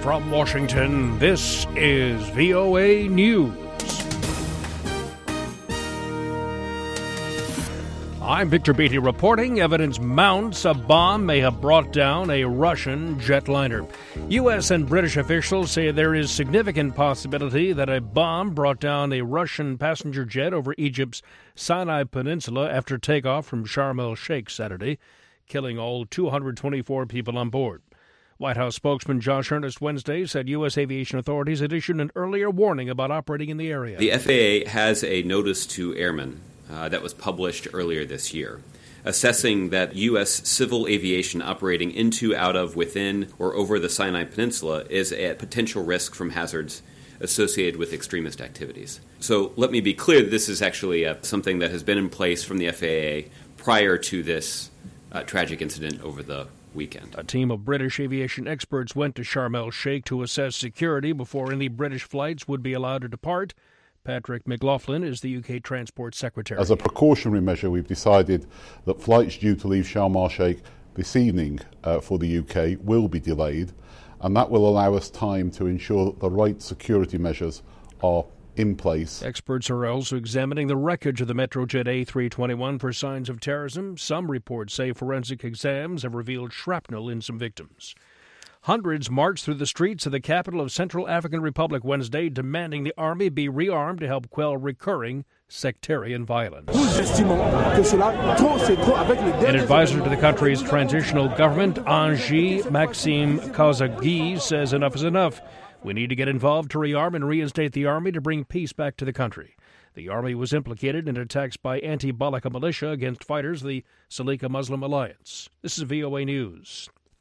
From Washington, this is VOA News. I'm Victor Beatty reporting evidence mounts a bomb may have brought down a Russian jetliner. U.S. and British officials say there is significant possibility that a bomb brought down a Russian passenger jet over Egypt's Sinai Peninsula after takeoff from Sharm el-Sheikh Saturday, killing all 224 people on board. White House spokesman Josh Earnest Wednesday said U.S. aviation authorities had issued an earlier warning about operating in the area. The FAA has a notice to airmen that was published earlier this year, assessing that U.S. civil aviation operating into, out of, within, or over the Sinai Peninsula is at potential risk from hazards associated with extremist activities. So let me be clear, this is actually something that has been in place from the FAA prior to this tragic incident over the weekend. A team of British aviation experts went to Sharm el-Sheikh to assess security before any British flights would be allowed to depart. Patrick McLaughlin is the UK Transport Secretary. As a precautionary measure, we've decided that flights due to leave Sharm el-Sheikh this evening for the UK will be delayed, and that will allow us time to ensure that the right security measures are in place. Experts are also examining the wreckage of the Metrojet A321 for signs of terrorism. Some reports say forensic exams have revealed shrapnel in some victims. Hundreds marched through the streets of the capital of Central African Republic Wednesday, demanding the army be rearmed to help quell recurring sectarian violence. An advisor to the country's transitional government, Angie Maxime Kazagui, says enough is enough. We need to get involved to rearm and reinstate the army to bring peace back to the country. The army was implicated in attacks by anti-Balaka militia against fighters of the Salika Muslim Alliance. This is VOA News.